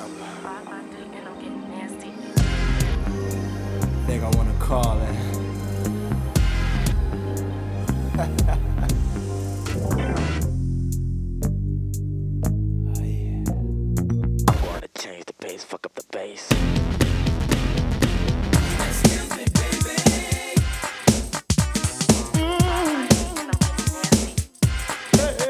And I'm getting nasty. Think I wanna call it. Oh yeah. Wanna change the pace, fuck up the bass. And I'm getting nasty.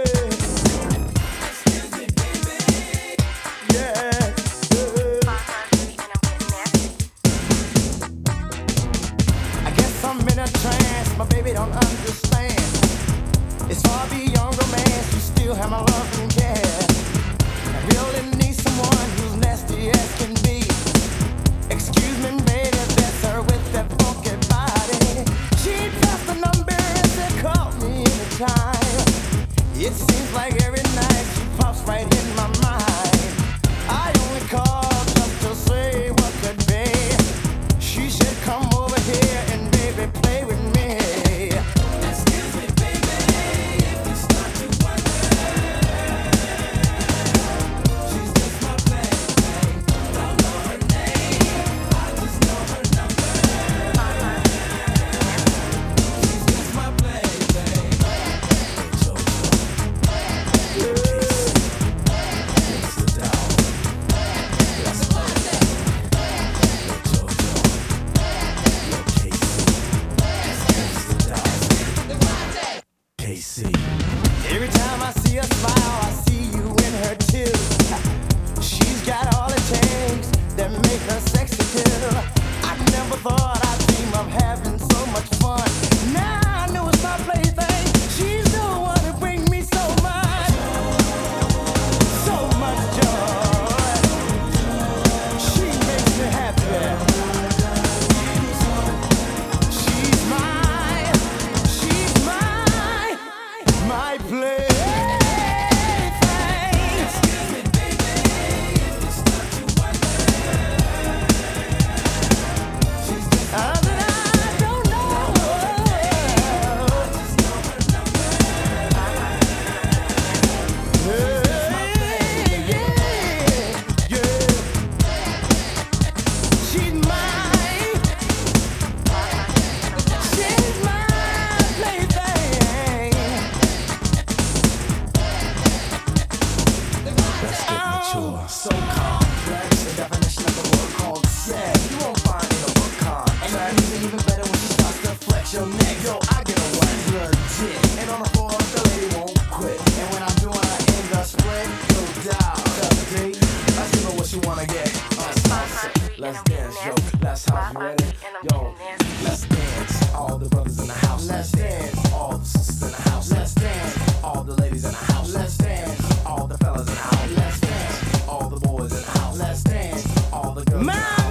I guess I'm in a trance, my baby don't understand. It's far beyond romance, you still have my love and care. I really need someone who's nasty as can be. Excuse me, baby, that's her with that funky body. She pressed the number and said, call me anytime. It seems like every night she pops right in my mind. I only call just to say what could be. She said, come over here and baby, play with me. Excuse me, baby, if you start to wonder. She's just my baby, don't know her name, I just know her number. She's just my baby. Every time I see her smile, I see you in her too. She's got all it takes that make her sexy too. I never thought I'd dream of having so much fun. Now I know it's my plaything. She's the one who brings me so much joy. She makes me happy. She's my plaything. Excuse me, baby, if you start to wonder. She's just that I don't know. I just know her number. Yeah. She's my plaything. So complex, the definition of the word called sex. You won't find in a book contract. And it's even better when she starts to flex your neck. Yo, I get a wax legit. And on the floor, the lady won't quit. And when I'm doing her in the split, no doubt. Update, let's give her what she wanna get. Let's dance, yo. Let's house ready. Yo, let's dance. All the brothers in the house. Let's dance. All the sisters in the house. Let's dance. All the ladies in the house. Let's dance. All the fellas in the house. Let's dance. All the boys in the house. Let's dance. All the girls in the house.